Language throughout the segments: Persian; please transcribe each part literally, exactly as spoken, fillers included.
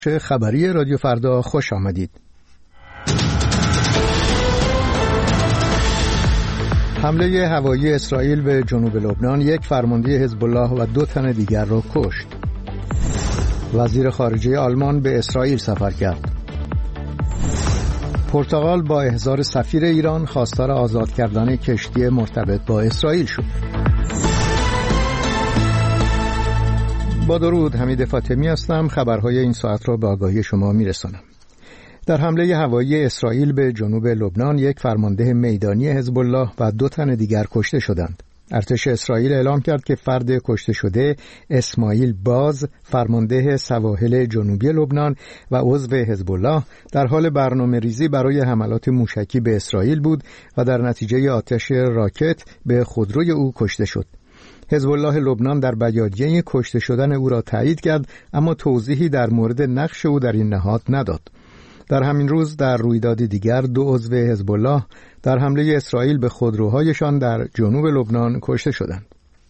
خبری رادیو فردا خوش آمدید. حمله هوایی اسرائیل به جنوب لبنان یک فرمانده حزب الله و دو تن دیگر را کشت. وزیر خارجه آلمان به اسرائیل سفر کرد. پرتغال با احضار سفیر ایران خواستار آزاد کردن کشتی مرتبط با اسرائیل شد. با درود، حمید فاطمی هستم. خبرهای این ساعت را به آگاهی شما میرسانم. در حمله هوایی اسرائیل به جنوب لبنان یک فرمانده میدانی حزب الله و دو تن دیگر کشته شدند. ارتش اسرائیل اعلام کرد که فرد کشته شده اسماعیل باز، فرمانده سواحل جنوبی لبنان و عضو حزب الله، در حال برنامه ریزی برای حملات موشکی به اسرائیل بود و در نتیجه آتش راکت به خودروی او کشته شد. حزب الله لبنان در بیانیه کشته شدن او را تایید کرد، اما توضیحی در مورد نقش او در این نهاد نداد. در همین روز در رویدادی دیگر دو عضو حزب الله در حمله اسرائیل به خودروهایشان در جنوب لبنان کشته شدند.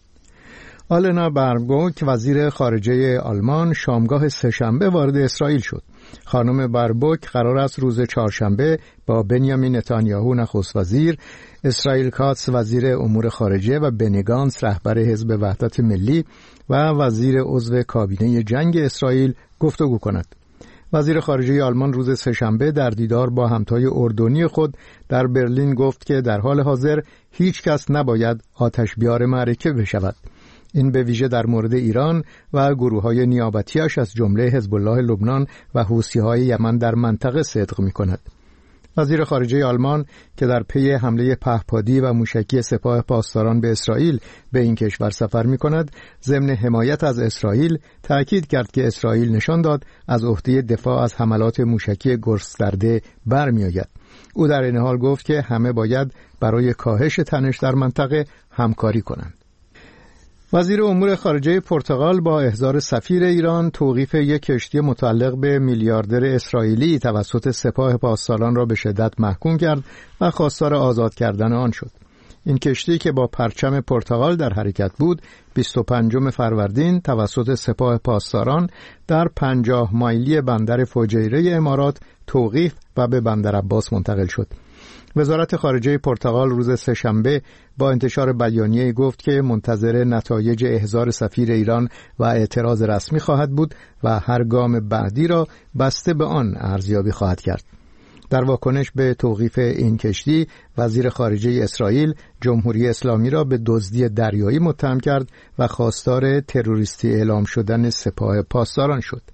آلنا بربوک، وزیر خارجه آلمان، شامگاه سه‌شنبه وارد اسرائیل شد. خانم بربوک قرار است روز چهارشنبه با بنیامین نتانیاهو نخست وزیر، اسرائیل کاتس وزیر امور خارجه و بنی گانتس رهبر حزب وحدت ملی و وزیر عضو کابینه جنگ اسرائیل گفتگو کند. وزیر خارجه آلمان روز سه‌شنبه در دیدار با همتای اردنی خود در برلین گفت که در حال حاضر هیچ کس نباید آتش بیار معرکه بشود. این به ویژه در مورد ایران و گروه‌های نیابتی‌اش از جمله حزب الله لبنان و حوثی‌های یمن در منطقه صدق می‌کند. وزیر خارجه آلمان که در پی حمله پهپادی و موشکی سپاه پاسداران به اسرائیل به این کشور سفر می‌کند، ضمن حمایت از اسرائیل تأکید کرد که اسرائیل نشان داد از عهده دفاع از حملات موشکی گسترده برمی‌آید. او در این حال گفت که همه باید برای کاهش تنش در منطقه همکاری کنند. وزیر امور خارجه پرتغال با احضار سفیر ایران توقیف یک کشتی متعلق به میلیاردر اسرائیلی توسط سپاه پاسداران را به شدت محکوم کرد و خواستار آزاد کردن آن شد. این کشتی که با پرچم پرتغال در حرکت بود، بیست و پنجم فروردین توسط سپاه پاسداران در پنجاه مایلی بندر فجیره امارات توقیف و به بندر عباس منتقل شد. وزارت خارجه پرتغال روز سه‌شنبه با انتشار بیانیه‌ای گفت که منتظر نتایج احضار سفیر ایران و اعتراض رسمی خواهد بود و هر گام بعدی را بسته به آن ارزیابی خواهد کرد. در واکنش به توقیف این کشتی، وزیر خارجه اسرائیل جمهوری اسلامی را به دزدی دریایی متهم کرد و خواستار تروریستی اعلام شدن سپاه پاسداران شد.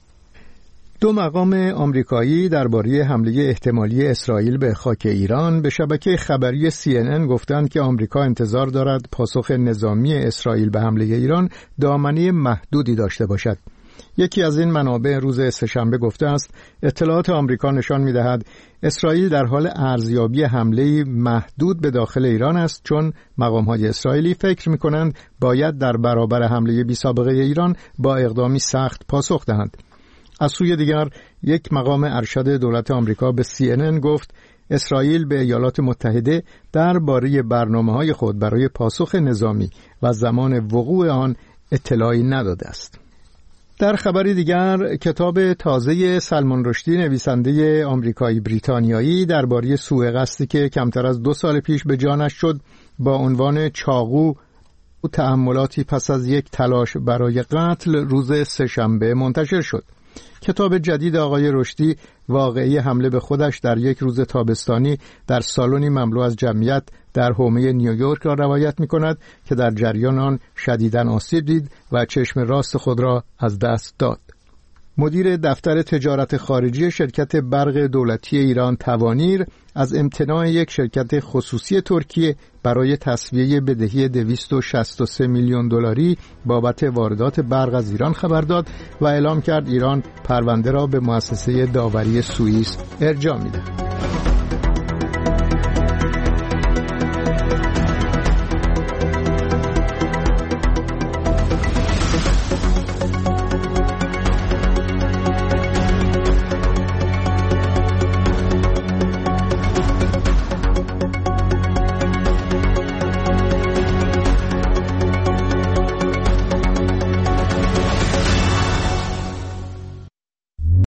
دو مقام آمریکایی درباره حمله احتمالی اسرائیل به خاک ایران به شبکه خبری سی ان ان گفتند که آمریکا انتظار دارد پاسخ نظامی اسرائیل به حمله ایران دامنه محدودی داشته باشد. یکی از این منابع روز سه‌شنبه گفته است اطلاعات آمریکا نشان می‌دهد اسرائیل در حال ارزیابی حمله محدود به داخل ایران است، چون مقام‌های اسرائیلی فکر می‌کنند باید در برابر حمله بی‌سابقه ایران با اقدامی سخت پاسخ دهند. از سوی دیگر یک مقام ارشد دولت آمریکا به سی ان ان گفت اسرائیل به ایالات متحده درباره برنامه‌های خود برای پاسخ نظامی و زمان وقوع آن اطلاعی نداده است. در خبری دیگر، کتاب تازه سلمان رشدی نویسنده آمریکایی بریتانیایی درباره سوء قصدی که کمتر از دو سال پیش به جانش شد با عنوان چاقو و تأملاتی پس از یک تلاش برای قتل روز سه‌شنبه منتشر شد. کتاب جدید آقای رشدی واقعه حمله به خودش در یک روز تابستانی در سالنی مملو از جمعیت در حومه نیویورک را روایت می کند که در جریان آن شدیداً آسیب دید و چشم راست خود را از دست داد. مدیر دفتر تجارت خارجی شرکت برق دولتی ایران توانیر از امتناع یک شرکت خصوصی ترکیه برای تسویه بدهی دویست و شصت و سه میلیون دلاری بابت واردات برق از ایران خبر داد و اعلام کرد ایران پرونده را به مؤسسه داوری سوئیس ارجاع می‌دهد.